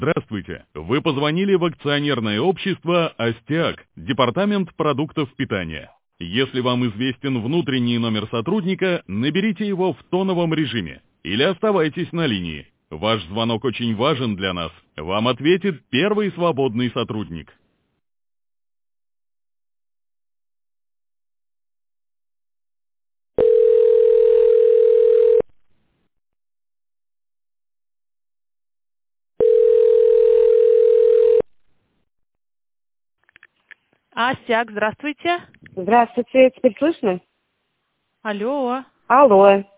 Здравствуйте. Вы позвонили в акционерное общество «Остиак», Департамент продуктов питания. Если вам известен внутренний номер сотрудника, наберите его в тоновом режиме или оставайтесь на линии. Ваш звонок очень важен для нас. Вам ответит первый свободный сотрудник. Остиак, здравствуйте. Здравствуйте, теперь слышно? Алло. Алло.